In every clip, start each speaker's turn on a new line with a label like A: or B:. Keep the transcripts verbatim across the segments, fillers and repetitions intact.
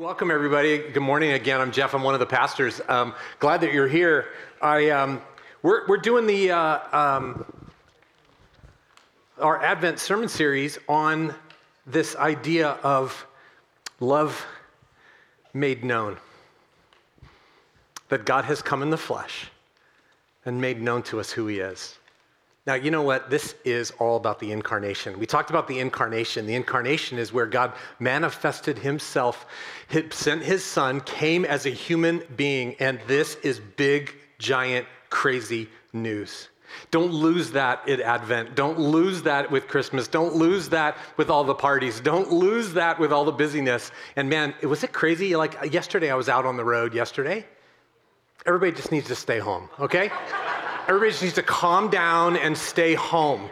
A: Welcome, everybody. Good morning again. I'm Jeff. I'm one of the pastors. Um, glad that you're here. I um, we're we're doing the uh, um, our Advent sermon series on this idea of love made known. That God has come in the flesh and made known to us who He is. Now, you know what? This is all about the incarnation. We talked about the incarnation. The incarnation is where God manifested Himself, sent His Son, came as a human being, and this is big, giant, crazy news. Don't lose that at Advent. Don't lose that with Christmas. Don't lose that with all the parties. Don't lose that with all the busyness. And man, was it crazy? Like yesterday, I was out on the road yesterday. Everybody just needs to stay home, okay? Everybody just needs to calm down and stay home.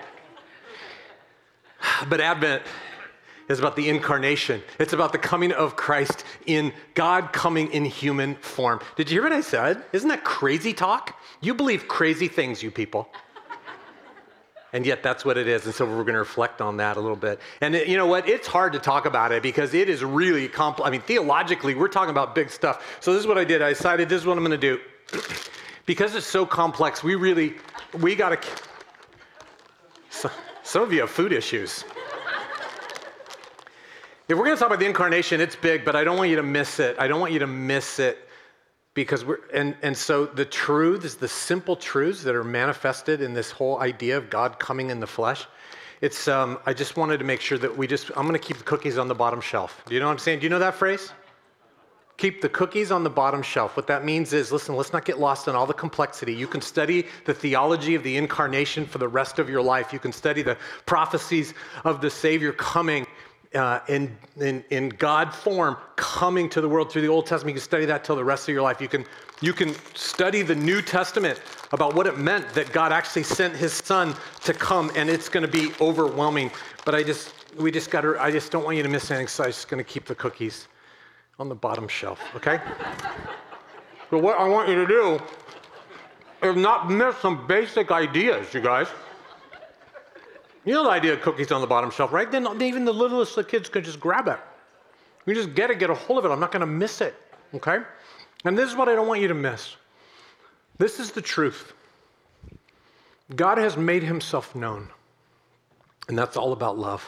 A: But Advent is about the incarnation. It's about the coming of Christ in God coming in human form. Did you hear what I said? Isn't that crazy talk? You believe crazy things, you people. And yet that's what it is. And so we're going to reflect on that a little bit. And you know what? It's hard to talk about it because it is really complex. I mean, theologically, we're talking about big stuff. So this is what I did. I decided this is what I'm going to do. Because it's so complex, we really, we got to, so, some of you have food issues. If we're going to talk about the incarnation, it's big, but I don't want you to miss it. I don't want you to miss it because we're, and, and so the truths, the simple truths that are manifested in this whole idea of God coming in the flesh, it's, um, I just wanted to make sure that we just, I'm going to keep the cookies on the bottom shelf. Do you know what I'm saying? Do you know that phrase? Keep the cookies on the bottom shelf. What that means is, listen, let's not get lost in all the complexity. You can study the theology of the incarnation for the rest of your life. You can study the prophecies of the Savior coming uh, in, in, in God form, coming to the world through the Old Testament. You can study that till the rest of your life. You can, you can study the New Testament about what it meant that God actually sent His Son to come, and it's going to be overwhelming. But I just, we just got to, I just don't want you to miss anything, so I'm just going to keep the cookies on the bottom shelf, okay? So what I want you to do is not miss some basic ideas, you guys. You know the idea of cookies on the bottom shelf, right? Then even the littlest of kids could just grab it. You just get it, get a hold of it. I'm not going to miss it, okay? And this is what I don't want you to miss. This is the truth. God has made Himself known, and that's all about love.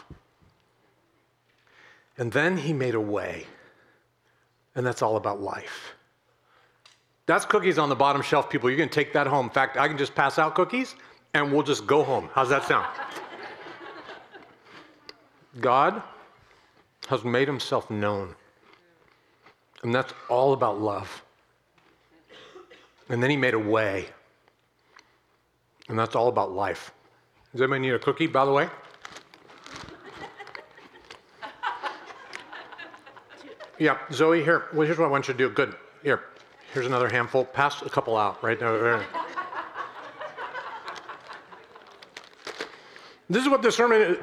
A: And then He made a way. And that's all about life. That's cookies on the bottom shelf, people. You can take that home. In fact, I can just pass out cookies and we'll just go home. How's that sound? God has made Himself known. And that's all about love. And then He made a way. And that's all about life. Does anybody need a cookie, by the way? Yeah, Zoe, here. Well, here's what I want you to do. Good. Here. Here's another handful. Pass a couple out right now. This is what this sermon is.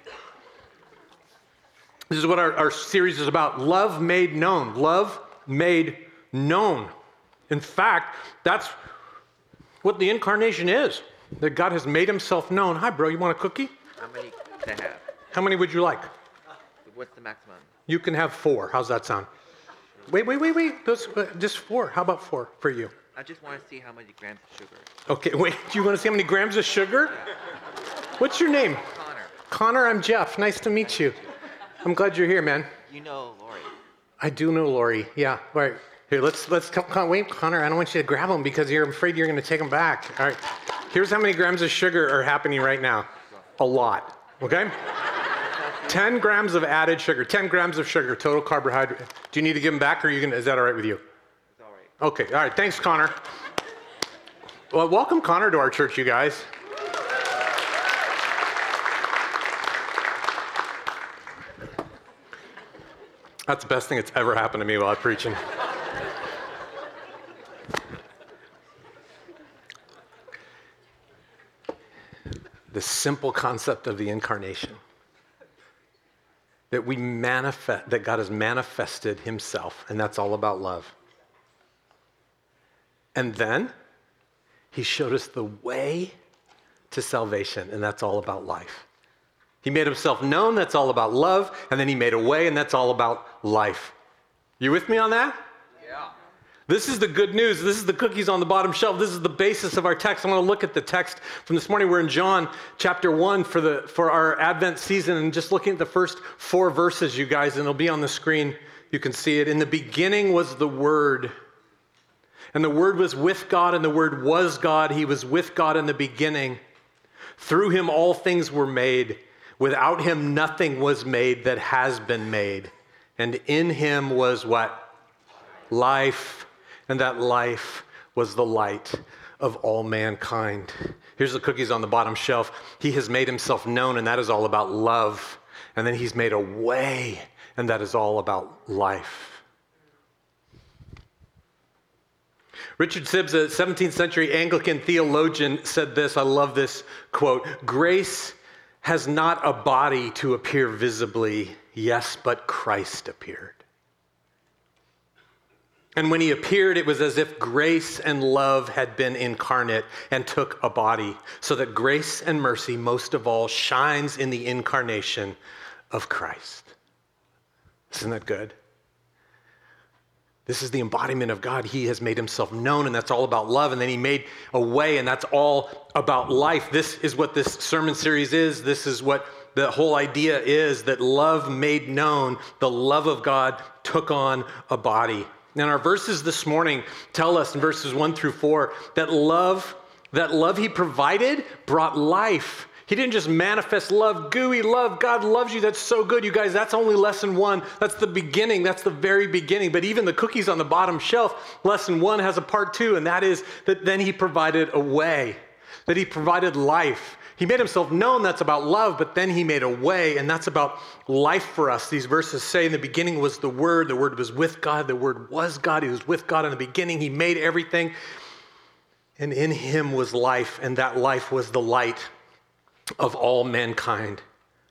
A: This is what our, our series is about. Love made known. Love made known. In fact, that's what the incarnation is. That God has made Himself known. Hi, bro. You want a cookie?
B: How many to have?
A: How many would you like?
B: What's the maximum?
A: You can have four. How's that sound? Wait, wait, wait, wait. Those, uh, just four. How about four for you?
B: I just want to see how many grams of sugar.
A: Okay, wait. Do you want to see how many grams of sugar? What's your name?
B: Connor.
A: Connor, I'm Jeff. Nice to meet you. I'm glad you're here, man.
B: You know Lori.
A: I do know Lori. Yeah. All right. Here, let's let's come. come wait, Connor. I don't want you to grab them because you're afraid you're going to take them back. All right. Here's how many grams of sugar are happening right now. A lot. Okay. ten grams of added sugar, ten grams of sugar, total carbohydrate. Do you need to give them back or are you gonna, is that all right with you?
B: It's all right.
A: Okay, all right, thanks, Connor. Well, welcome Connor to our church, you guys. That's the best thing that's ever happened to me while I'm preaching. The simple concept of the incarnation. That we manifest, that God has manifested Himself, and that's all about love. And then He showed us the way to salvation, and that's all about life. He made Himself known, that's all about love, and then He made a way, and that's all about life. You with me on that?
B: Yeah.
A: This is the good news. This is the cookies on the bottom shelf. This is the basis of our text. I want to look at the text from this morning. We're in John chapter one for the for our Advent season, and just looking at the first four verses, you guys, and it'll be on the screen. You can see it. In the beginning was the Word, and the Word was with God, and the Word was God. He was with God in the beginning. Through him all things were made. Without him nothing was made that has been made. And in him was what? Life. And that life was the light of all mankind. Here's the cookies on the bottom shelf. He has made himself known, and that is all about love. And then he's made a way, and that is all about life. Richard Sibbes, a seventeenth century Anglican theologian, said this. I love this quote. Grace has not a body to appear visibly, yes, but Christ appeared. And when he appeared, it was as if grace and love had been incarnate and took a body, so that grace and mercy, most of all, shines in the incarnation of Christ. Isn't that good? This is the embodiment of God. He has made himself known, and that's all about love. And then he made a way, and that's all about life. This is what this sermon series is. This is what the whole idea is, that love made known, the love of God took on a body. And our verses this morning tell us in verses one through four that love, that love he provided brought life. He didn't just manifest love, gooey love. God loves you. That's so good. You guys, that's only lesson one. That's the beginning. That's the very beginning. But even the cookies on the bottom shelf, lesson one has a part two, and that is that then he provided a way, that he provided life. He made himself known, that's about love, but then he made a way, and that's about life for us. These verses say in the beginning was the Word, the Word was with God, the Word was God, he was with God in the beginning, he made everything, and in him was life, and that life was the light of all mankind.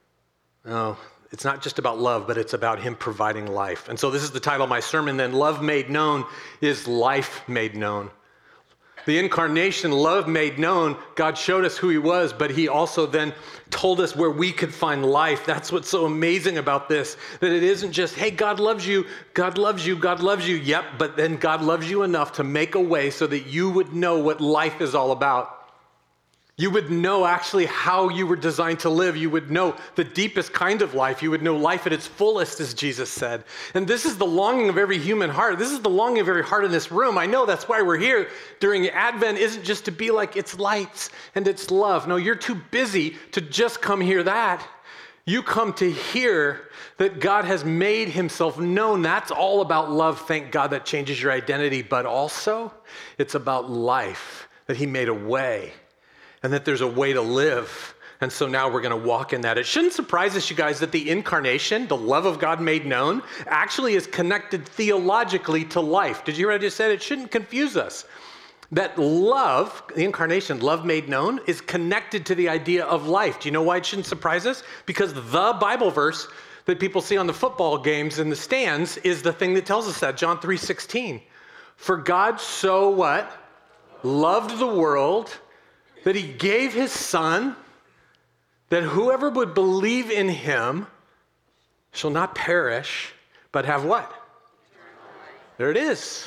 A: Oh, it's not just about love, but it's about him providing life. And so this is the title of my sermon then, Love Made Known is Life Made Known. The incarnation, love made known, God showed us who he was, but he also then told us where we could find life. That's what's so amazing about this, that it isn't just, hey, God loves you, God loves you, God loves you. Yep, but then God loves you enough to make a way so that you would know what life is all about. You would know actually how you were designed to live. You would know the deepest kind of life. You would know life at its fullest, as Jesus said. And this is the longing of every human heart. This is the longing of every heart in this room. I know that's why we're here during Advent, isn't just to be like it's lights and it's love. No, you're too busy to just come hear that. You come to hear that God has made himself known. That's all about love. Thank God that changes your identity. But also, it's about life, that he made a way. And that there's a way to live. And so now we're going to walk in that. It shouldn't surprise us, you guys, that the incarnation, the love of God made known, actually is connected theologically to life. Did you hear what I just said? It shouldn't confuse us. That love, the incarnation, love made known, is connected to the idea of life. Do you know why it shouldn't surprise us? Because the Bible verse that people see on the football games in the stands is the thing that tells us that, John three sixteen. For God so what? Loved the world, that he gave his son, that whoever would believe in him shall not perish, but have what? There it is.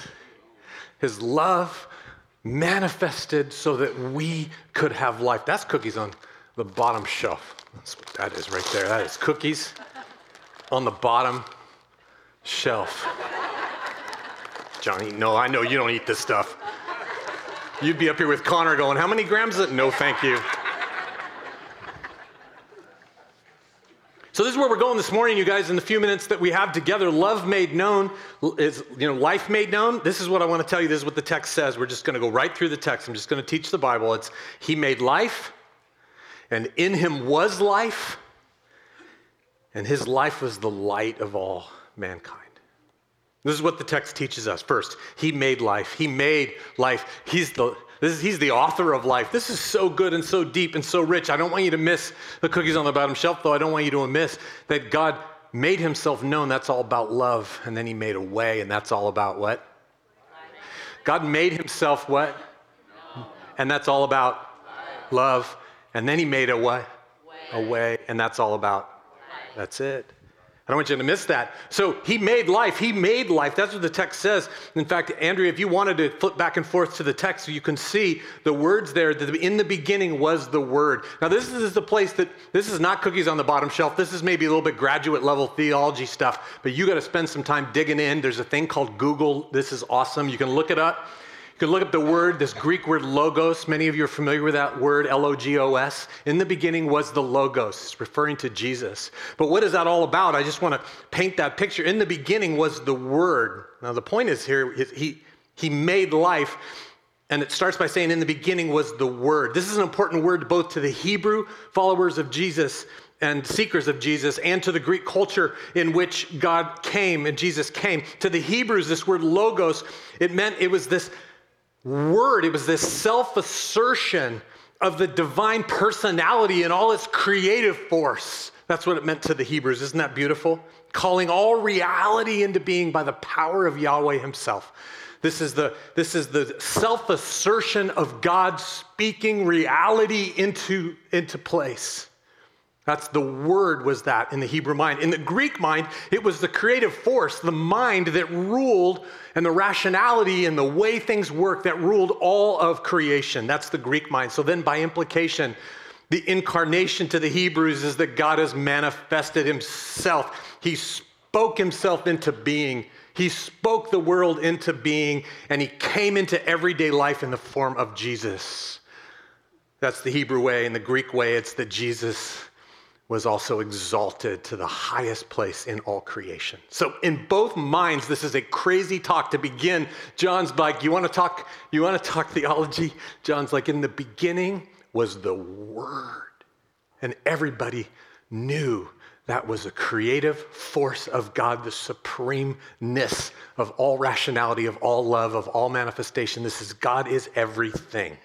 A: His love manifested so that we could have life. That's cookies on the bottom shelf. That's what that is right there. That is cookies on the bottom shelf. Johnny, no, I know you don't eat this stuff. You'd be up here with Connor going, how many grams is it? No, thank you. So this is where we're going this morning, you guys, in the few minutes that we have together. Love made known is, you know, life made known. This is what I want to tell you. This is what the text says. We're just going to go right through the text. I'm just going to teach the Bible. It's he made life, and in him was life, and his life was the light of all mankind. This is what the text teaches us. First, he made life. He made life. He's the, this is, he's the author of life. This is so good and so deep and so rich. I don't want you to miss the cookies on the bottom shelf, though. I don't want you to miss that God made himself known. That's all about love. And then he made a way, and that's all about what? God made himself what? And that's all about love. And then he made a what? A way. And that's all about, that's it. I don't want you to miss that. So he made life. He made life. That's what the text says. In fact, Andrea, if you wanted to flip back and forth to the text, so you can see the words there, that in the beginning was the Word. Now, this is the place that, this is not cookies on the bottom shelf. This is maybe a little bit graduate level theology stuff, but you got to spend some time digging in. There's a thing called Google. This is awesome. You can look it up. You can look up the word, this Greek word logos. Many of you are familiar with that word, L O G O S. In the beginning was the logos. It's referring to Jesus. But what is that all about? I just want to paint that picture. In the beginning was the Word. Now the point is here, he, he made life, and it starts by saying in the beginning was the Word. This is an important word both to the Hebrew followers of Jesus and seekers of Jesus, and to the Greek culture in which God came and Jesus came. To the Hebrews, this word logos, it meant it was this word, it was this self-assertion of the divine personality and all its creative force. That's what it meant to the Hebrews. Isn't that beautiful? Calling all reality into being by the power of Yahweh himself. This is the, this is the self-assertion of God speaking reality into, into place. That's the word was that in the Hebrew mind. In the Greek mind, it was the creative force, the mind that ruled, and the rationality and the way things work that ruled all of creation. That's the Greek mind. So then by implication, the incarnation to the Hebrews is that God has manifested himself. He spoke himself into being. He spoke the world into being, and he came into everyday life in the form of Jesus. That's the Hebrew way. In the Greek way, it's that Jesus was also exalted to the highest place in all creation. So in both minds, this is a crazy talk to begin. John's like, you want to talk, you want to talk theology? John's like, in the beginning was the Word. And everybody knew that was a creative force of God, the supremeness of all rationality, of all love, of all manifestation. This is God is everything.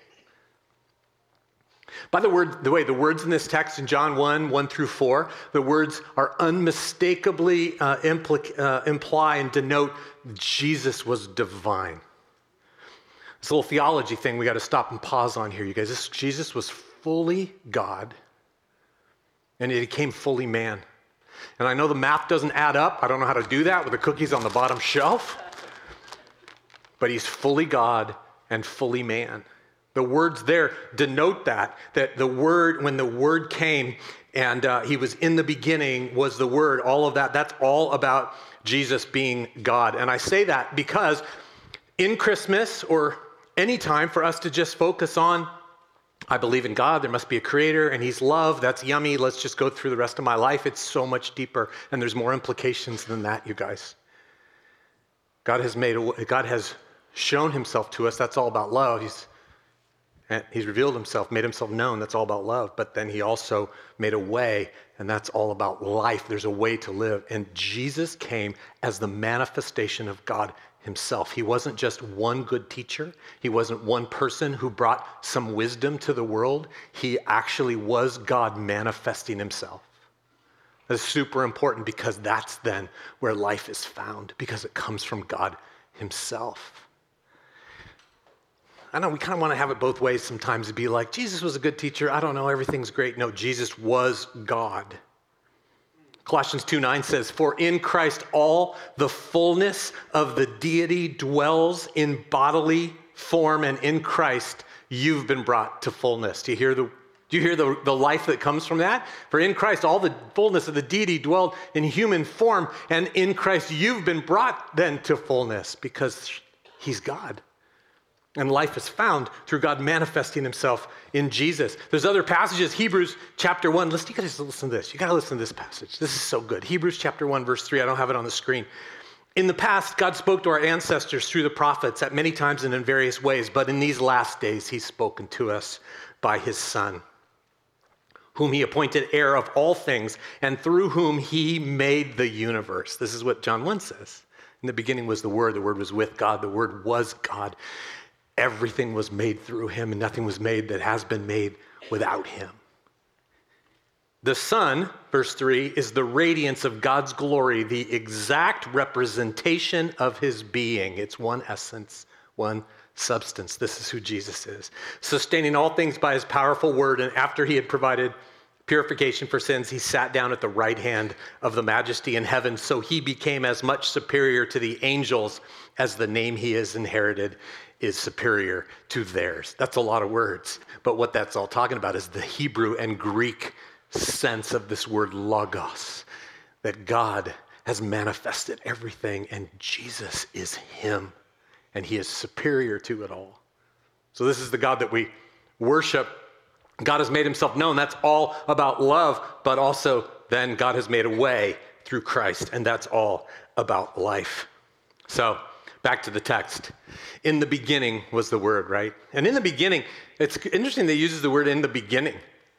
A: By the word, the way the words in this text in John one, one through four, the words are unmistakably uh, imply, uh, imply and denote Jesus was divine. This little theology thing we got to stop and pause on here, you guys. This, Jesus was fully God, and he became fully man. And I know the math doesn't add up. I don't know how to do that with the cookies on the bottom shelf. But he's fully God and fully man. The words there denote that, that the Word, when the Word came and uh, he was in the beginning was the Word, all of that, that's all about Jesus being God. And I say that because in Christmas or any time for us to just focus on, I believe in God, there must be a creator, and he's love, that's yummy, let's just go through the rest of my life. It's so much deeper, and there's more implications than that, you guys. God has made, a, God has shown himself to us, that's all about love. He's And he's revealed himself, made himself known. That's all about love. But then he also made a way, and that's all about life. There's a way to live. And Jesus came as the manifestation of God himself. He wasn't just one good teacher. He wasn't one person who brought some wisdom to the world. He actually was God manifesting himself. That's super important because that's then where life is found, because it comes from God himself. I know we kind of want to have it both ways sometimes to be like, Jesus was a good teacher. I don't know, everything's great. No, Jesus was God. Colossians two nine says, for in Christ all the fullness of the deity dwells in bodily form, and in Christ you've been brought to fullness. Do you hear the, do you hear the, the life that comes from that? For in Christ all the fullness of the deity dwelled in human form, and in Christ you've been brought then to fullness because he's God. And life is found through God manifesting himself in Jesus. There's other passages, Hebrews chapter one. Listen, you gotta listen to this. You gotta listen to this passage. This is so good. Hebrews chapter one, verse three. I don't have it on the screen. In the past, God spoke to our ancestors through the prophets at many times and in various ways, but in these last days, he's spoken to us by his Son, whom he appointed heir of all things, and through whom he made the universe. This is what John one says. In the beginning was the Word. The Word was with God. The Word was God. Everything was made through him, and nothing was made that has been made without him. The Son, verse three, is the radiance of God's glory, the exact representation of his being. It's one essence, one substance. This is who Jesus is. Sustaining all things by his powerful word, and after he had provided purification for sins, he sat down at the right hand of the majesty in heaven, so he became as much superior to the angels as the name he has inherited is superior to theirs. That's a lot of words, but what that's all talking about is the Hebrew and Greek sense of this word logos, that God has manifested everything and Jesus is him, and he is superior to it all. So this is the God that we worship. God has made himself known. That's all about love, but also then God has made a way through Christ, and that's all about life. So back to the text. In the beginning was the word, right? And in the beginning, it's interesting that he uses the word in the beginning.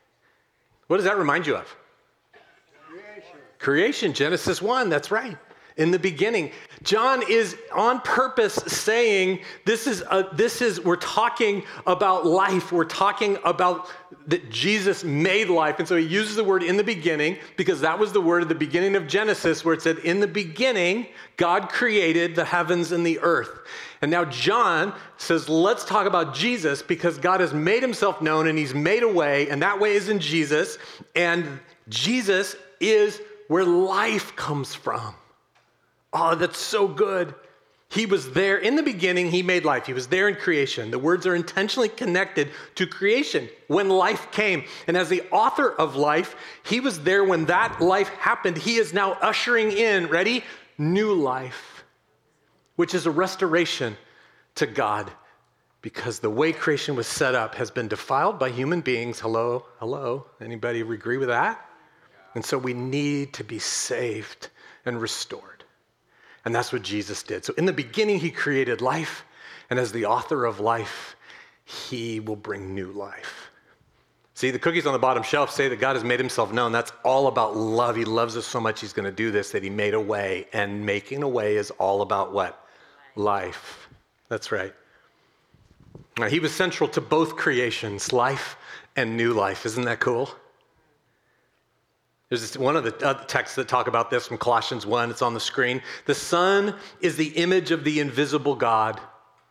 A: What does that remind you of? Creation. Creation, Genesis one, that's right. In the beginning. John is on purpose saying, this is, a, this is, we're talking about life. We're talking about that Jesus made life. And so he uses the word in the beginning because that was the word at the beginning of Genesis where it said, in the beginning, God created the heavens and the earth. And now John says, let's talk about Jesus because God has made himself known and he's made a way, and that way is in Jesus. And Jesus is where life comes from. Oh, that's so good. He was there in the beginning. He made life. He was there in creation. The words are intentionally connected to creation when life came. And as the author of life, he was there when that life happened. He is now ushering in, ready? New life, which is a restoration to God because the way creation was set up has been defiled by human beings. Hello, hello. Anybody agree with that? And so we need to be saved and restored. And that's what Jesus did. So in the beginning, he created life. And as the author of life, he will bring new life. See, the cookies on the bottom shelf say that God has made himself known. That's all about love. He loves us so much, he's going to do this, that he made a way. And making a way is all about what? Life. That's right. Now, he was central to both creations, life and new life. Isn't that cool? There's this, one of the other texts that talk about this from Colossians one. It's on the screen. The Son is the image of the invisible God,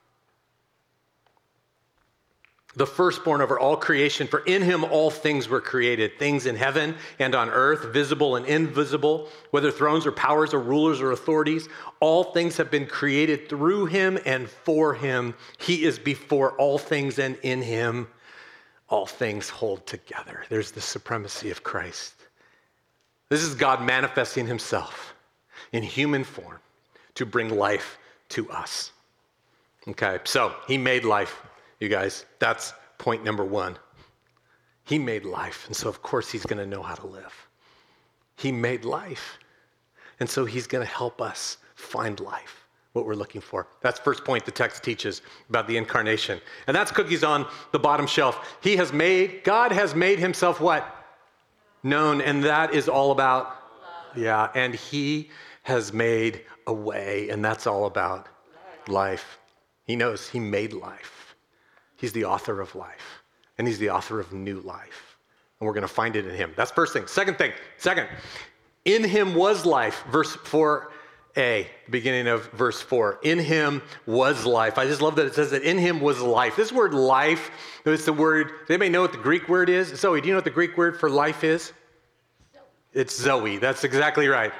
A: the firstborn over all creation. For in him all things were created, things in heaven and on earth, visible and invisible, whether thrones or powers or rulers or authorities. All things have been created through him and for him. He is before all things, and in him all things hold together. There's the supremacy of Christ. This is God manifesting himself in human form to bring life to us. Okay, so he made life, you guys. That's point number one. He made life, and so of course he's going to know how to live. He made life, and so he's going to help us find life, what we're looking for. That's first point the text teaches about the incarnation. And that's cookies on the bottom shelf. He has made, God has made himself what? Known, and that is all about love. Yeah, and he has made a way, and that's all about life. life. He knows he made life. He's the author of life, and he's the author of new life, and we're going to find it in him. That's first thing. Second thing, second, in him was life, verse four a, beginning of verse four. In him was life. I just love that it says that in him was life. This word life, it's the word, does anybody know what the Greek word is? Zoe, do you know what the Greek word for life is? Zoe. It's Zoe. That's exactly right.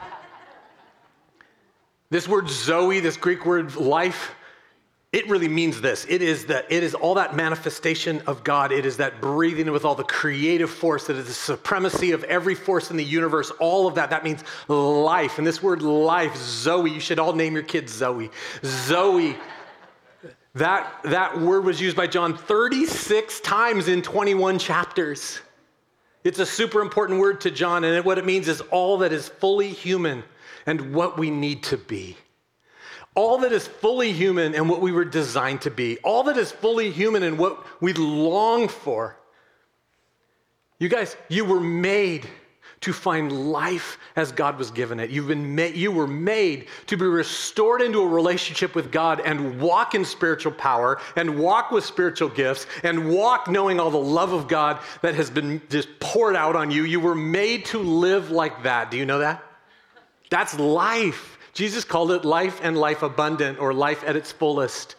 A: This word Zoe, this Greek word life, it really means this. It is that it is all that manifestation of God. It is that breathing with all the creative force. That is the supremacy of every force in the universe. All of that. That means life. And this word life, Zoe, you should all name your kids Zoe. Zoe. That, that word was used by John thirty-six times in twenty-one chapters. It's a super important word to John. And what it means is all that is fully human and what we need to be. All that is fully human and what we were designed to be. All that is fully human and what we long for. You guys, you were made to find life as God was given it. You've been made, you were made to be restored into a relationship with God and walk in spiritual power and walk with spiritual gifts and walk knowing all the love of God that has been just poured out on you. You were made to live like that. Do you know that? That's life. Jesus called it life and life abundant, or life at its fullest.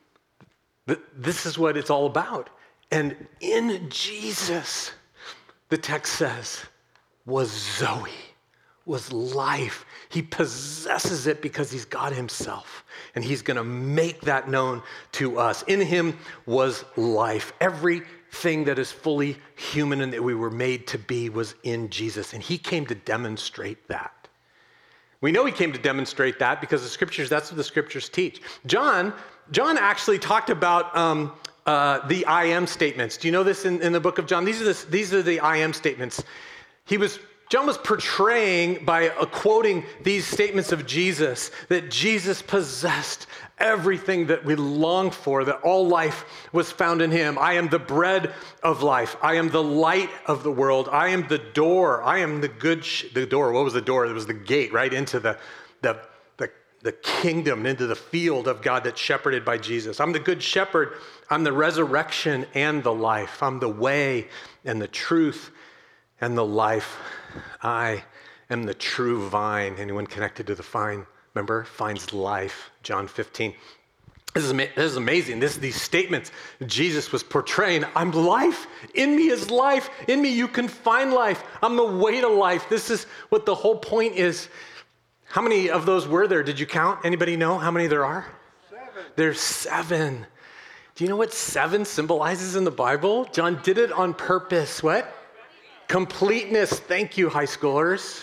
A: This is what it's all about. And in Jesus, the text says, was Zoe, was life. He possesses it because he's God himself, and he's going to make that known to us. In him was life. Everything that is fully human and that we were made to be was in Jesus, and he came to demonstrate that. We know he came to demonstrate that because the scriptures, that's what the scriptures teach. John, John actually talked about um, uh, the I am statements. Do you know this in, in the book of John? These are, the, these are the I am statements. He was, John was portraying by uh, quoting these statements of Jesus that Jesus possessed everything that we long for, that all life was found in him. I am the bread of life. I am the light of the world. I am the door. I am the good, sh- the door. What was the door? It was the gate, right, into the, the, the, the kingdom, into the field of God that's shepherded by Jesus. I'm the good shepherd. I'm the resurrection and the life. I'm the way and the truth and the life. I am the true vine. Anyone connected to the vine? Remember, finds life, John fifteen. This is, this is amazing. This, these statements Jesus was portraying. I'm life. In me is life. In me you can find life. I'm the way to life. This is what the whole point is. How many of those were there? Did you count? Anybody know how many there are? Seven. There's seven. Do you know what seven symbolizes in the Bible? John did it on purpose. What? Completeness. Thank you, high schoolers.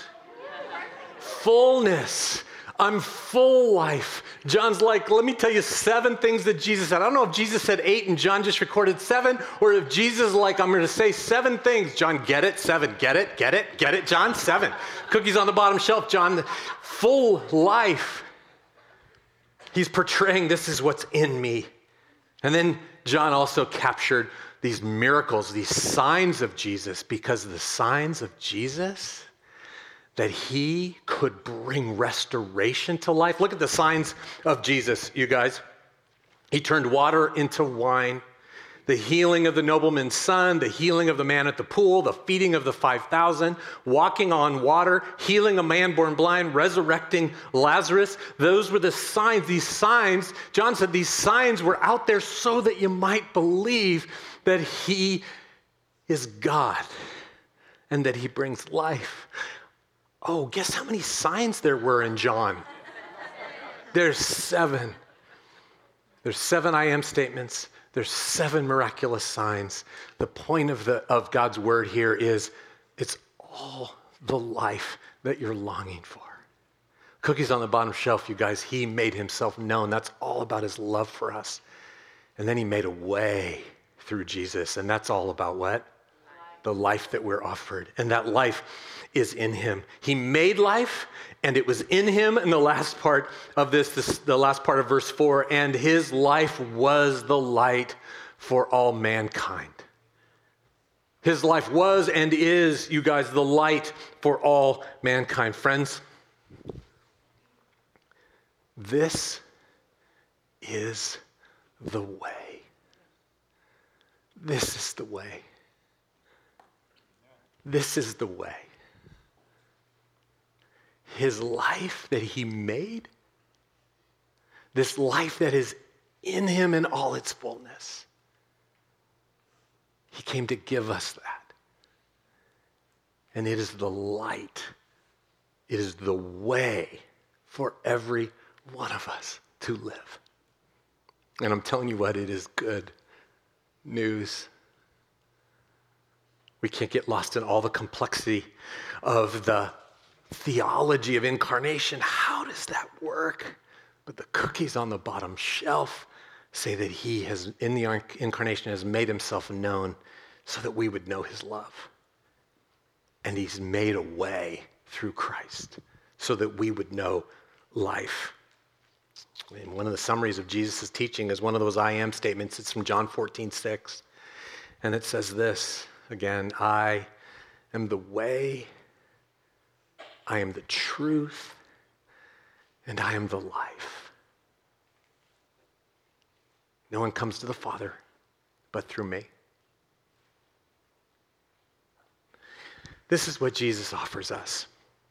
A: Fullness. I'm full life. John's like, let me tell you seven things that Jesus said. I don't know if Jesus said eight and John just recorded seven, or if Jesus is like, I'm going to say seven things. John, get it? Seven. Get it? Get it? Get it? John, seven. Cookies on the bottom shelf. John, full life. He's portraying this is what's in me. And then John also captured these miracles, these signs of Jesus, because the signs of Jesus, that he could bring restoration to life. Look at the signs of Jesus, you guys. He turned water into wine, the healing of the nobleman's son, the healing of the man at the pool, the feeding of the five thousand, walking on water, healing a man born blind, resurrecting Lazarus. Those were the signs. These signs, John said these signs were out there so that you might believe that he is God and that he brings life. Oh, guess how many signs there were in John? There's seven. There's seven I am statements. There's seven miraculous signs. The point of the of God's word here is it's all the life that you're longing for. Cookies on the bottom shelf, you guys. He made himself known. That's all about his love for us. And then he made a way through Jesus. And that's all about what? The life that we're offered. And that life is in him. He made life, and it was in him. And the last part of this, this, the last part of verse four, and his life was the light for all mankind. His life was and is, you guys, the light for all mankind. Friends, this is the way. This is the way. This is the way. His life that he made, this life that is in him in all its fullness, he came to give us that. And it is the light, it is the way for every one of us to live. And I'm telling you what, it is good news. We can't get lost in all the complexity of the theology of incarnation. How does that work? But the cookies on the bottom shelf say that he has, in the incarnation, has made himself known so that we would know his love. And he's made a way through Christ so that we would know life. And one of the summaries of Jesus' teaching is one of those I am statements. It's from John fourteen six. And it says this, again, I am the way, I am the truth, and I am the life. No one comes to the Father but through me. This is what Jesus offers us.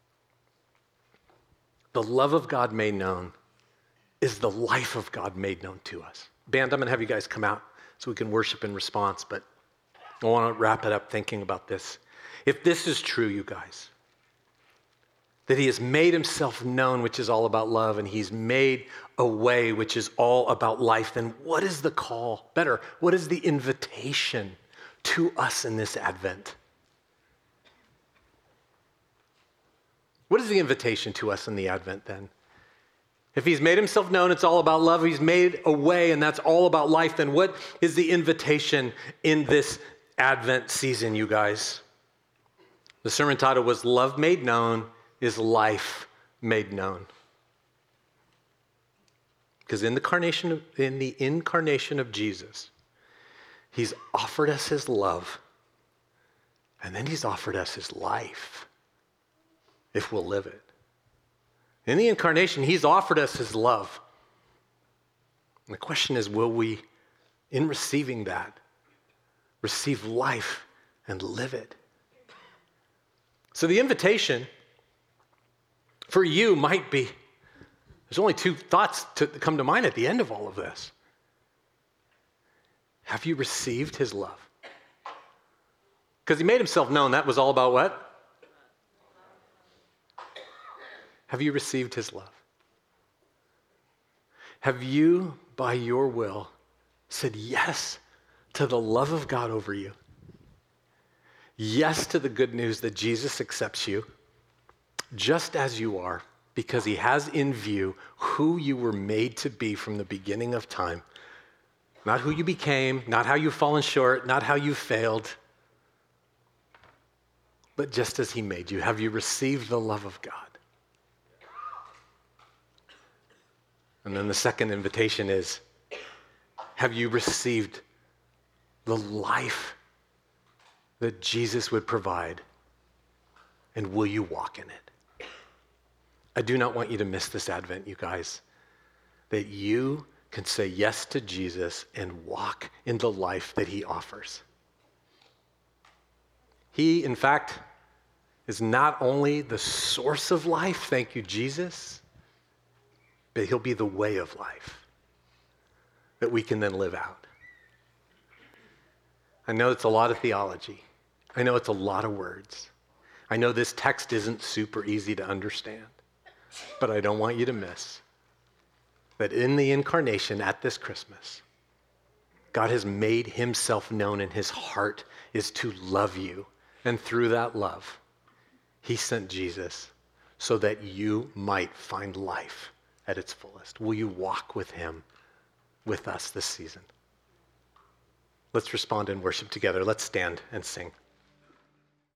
A: The love of God made known is the life of God made known to us. Band, I'm going to have you guys come out so we can worship in response, but I want to wrap it up thinking about this. If this is true, you guys, that he has made himself known, which is all about love, and he's made a way, which is all about life, then what is the call? Better, what is the invitation to us in this Advent? What is the invitation to us in the Advent then? If he's made himself known, it's all about love. He's made a way, and that's all about life. Then what is the invitation in this Advent season, you guys? The sermon title was Love Made Known is Life Made Known. Because in the incarnation of, in the incarnation of Jesus, he's offered us his love, and then he's offered us his life, if we'll live it. In the incarnation, he's offered us his love. And the question is, will we, in receiving that, receive life and live it? So the invitation for you might be, there's only two thoughts to come to mind at the end of all of this. Have you received his love? Because he made himself known. That was all about what? Have you received his love? Have you, by your will, said yes to the love of God over you? Yes to the good news that Jesus accepts you just as you are, because he has in view who you were made to be from the beginning of time. Not who you became, not how you've fallen short, not how you failed, but just as he made you. Have you received the love of God? And then the second invitation is, have you received the life that Jesus would provide, and will you walk in it? I do not want you to miss this Advent, you guys, that you can say yes to Jesus and walk in the life that he offers. He, in fact, is not only the source of life, thank you, Jesus, but he'll be the way of life that we can then live out. I know it's a lot of theology. I know it's a lot of words. I know this text isn't super easy to understand, but I don't want you to miss that in the incarnation at this Christmas, God has made himself known, and his heart is to love you. And through that love, he sent Jesus so that you might find life at its fullest. Will you walk with him, with us this season? Let's respond in worship together. Let's stand and sing.